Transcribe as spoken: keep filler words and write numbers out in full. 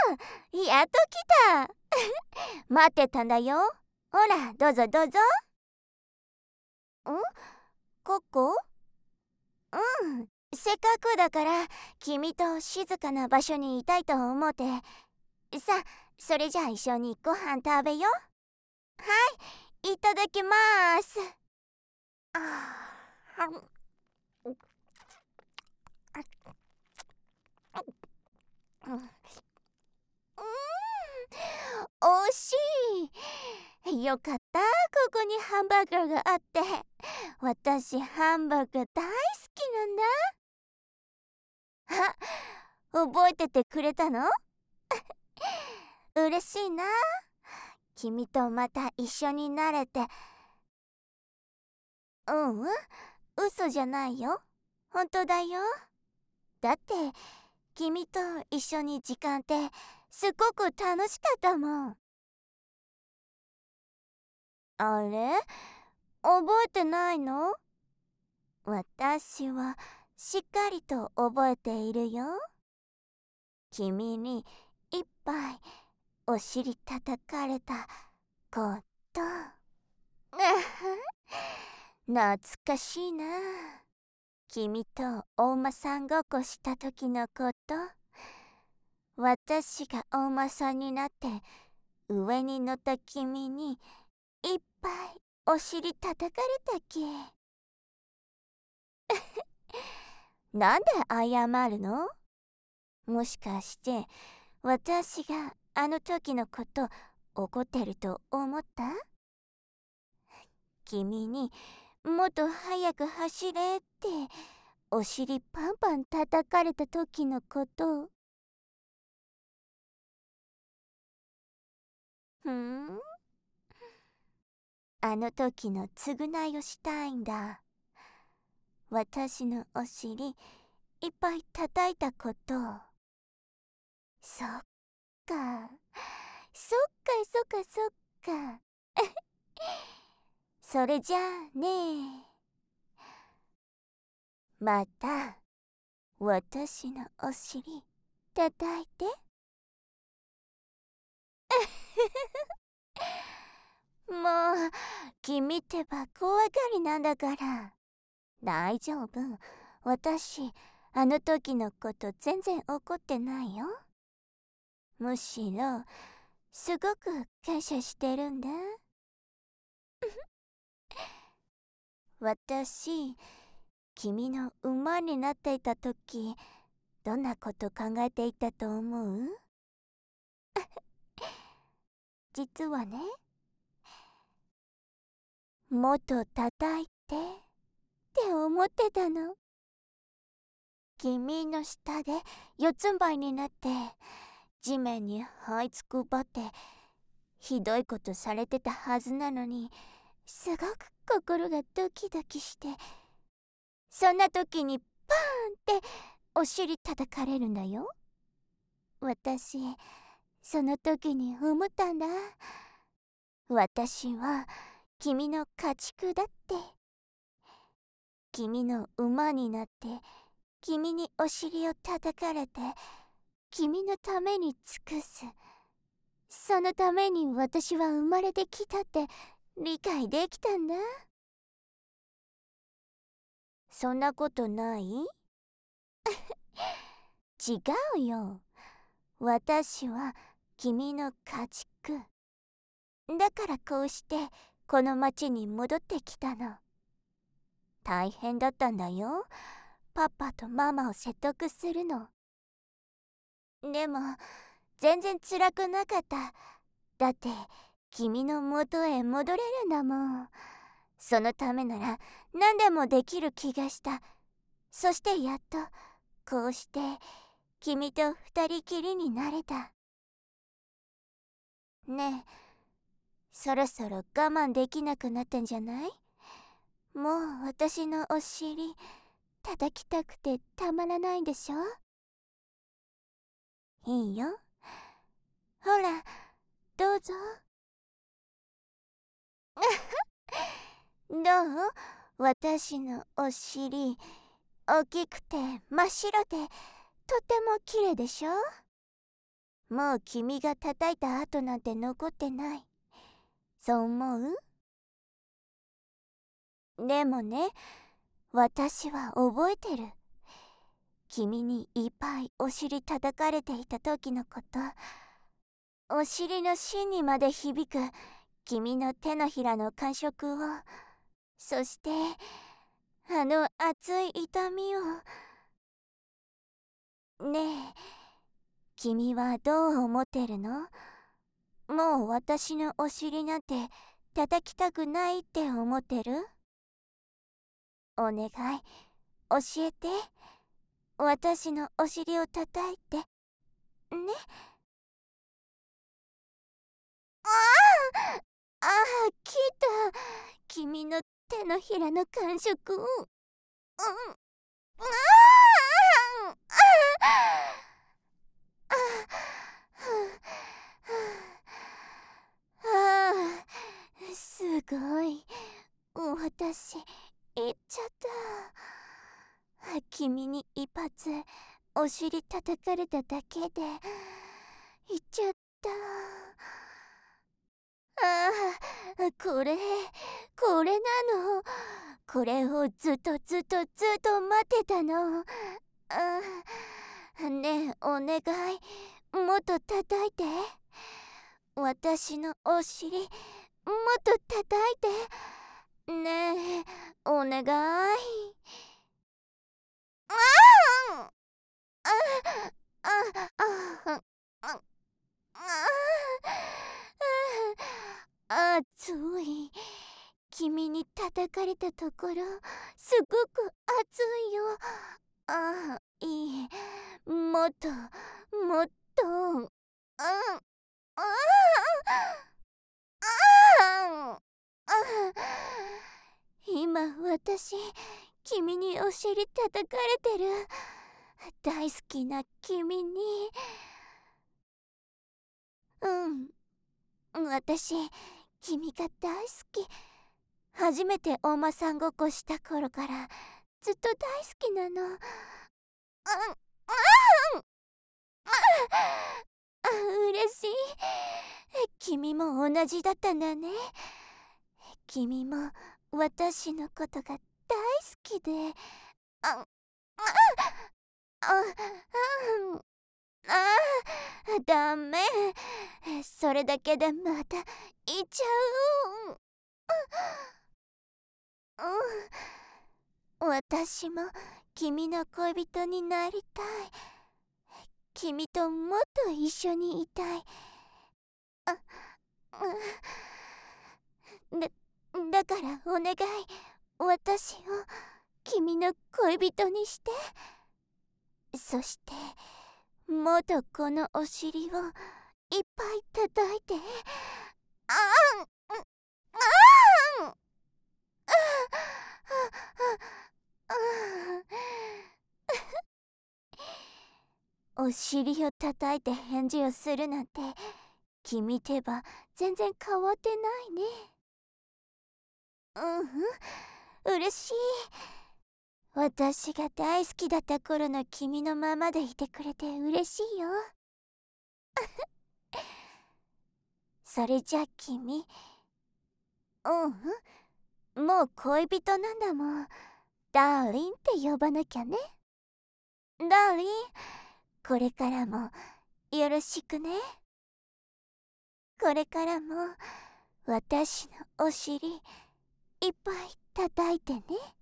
うん、やっと来た。待ってたんだよ。ほら、どうぞどうぞ。んここ？うん、せっかくだから君と静かな場所にいたいと思って。さあ、それじゃあ一緒にご飯食べよ。はい、いただきます。あーうん、惜しい。よかった、ここにハンバーガーがあって。私ハンバーガー大好きなんだ。あ、覚えててくれたの？嬉しいな。君とまた一緒になれて。うん、嘘じゃないよ。本当だよ。だって君と一緒に時間ってすごく楽しかったもん。あれ？覚えてないの？私はしっかりと覚えているよ。君にいっぱいお尻叩かれたこと。懐かしいな。君とお馬さんごっこした時のこと。私がお馬さんになって上に乗った君にいっぱいお尻叩かれたっけ。なんで謝るの？もしかして私があの時のこと怒ってると思った？君にもっと早く走れってお尻パンパン叩かれた時のこと。ふん、あの時の償いをしたいんだ。私のお尻いっぱい叩いたこと。そっかそっかそっかそっか。それじゃあね、また私のお尻叩いて。もう君ってば怖がりなんだから。大丈夫、私あの時のこと全然怒ってないよ。むしろすごく感謝してるんだ。私君の馬になっていた時どんなこと考えていたと思う？実はね、もっと叩いてって思ってたの。君の下で四つん這いになって地面に這いつくばってひどいことされてたはずなのに、すごく心がドキドキして、そんな時にパーンってお尻叩かれるんだよ。私その時に思ったんだ。私は君の家畜だって。君の馬になって君にお尻を叩かれて君のために尽くす。そのために私は生まれてきたって理解できたんだ。そんなことない？違うよ。私は君の家畜だからこうしてこの町に戻ってきたの。大変だったんだよ、パパとママを説得するの。でも全然辛くなかった。だって君の元へ戻れるんだもん。そのためなら何でもできる気がした。そしてやっとこうして君と二人きりになれた。ねえ、そろそろ我慢できなくなったんじゃない？もう私のお尻叩きたくてたまらないんでしょ？いいよ、ほらどうぞ。どう？私のお尻大きくて真っ白でとっても綺麗でしょ？ もう君が叩いた跡なんて残ってない。そう思う？でもね、私は覚えてる。君にいっぱいお尻叩かれていた時のこと。お尻の芯にまで響く君の手のひらの感触を、そしてあの熱い痛みを。ねえ、君はどう思ってるの？もう私のお尻なんて叩きたくないって思ってる？お願い、教えて。私のお尻を叩いて。ね。ああ、ああ、来た。君の手のひらの感触。うん。ああ、ああ、ああ、すごい。私、行っちゃった。君に一発、お尻叩かれただけで、行っちゃった。ああ、これ、これなの。これをずっとずっとずっと待ってたの。あ、ねえ、お願い。もっと叩いて。私のお尻、もっと叩いて。ねえ、お願い。ああ、ああ、ああ、ああ、熱い。君に叩かれたところ、すごく熱いよ。ああ、いい。もっと、もっと。うん。ああ、ああ、今私、君にお尻叩かれてる。大好きな君に。うん。私、君が大好き。初めてお馬さんごっこした頃からずっと大好きなの。うん、うん、あ、嬉しい。君も同じだったんだね。君も私のことが大好きで。あ、あ、あ、あ、あ、ダメ。それだけでまた言っちゃう。うん、私も君の恋人になりたい。君ともっと一緒にいたい。あ、うん、だ、だからお願い。私を君の恋人にして。そしてもっとこのお尻をいっぱい叩いて。あん、あん、あん、お尻を叩いて返事をするなんて、君手羽全然変わってないね。うん、嬉しい。私が大好きだった頃の君のままでいてくれて嬉しいよ。それじゃ君、うん、もう恋人なんだもん。ダーリンって呼ばなきゃね。ダーリン、これからもよろしくね。これからも私のお尻いっぱい叩いてね。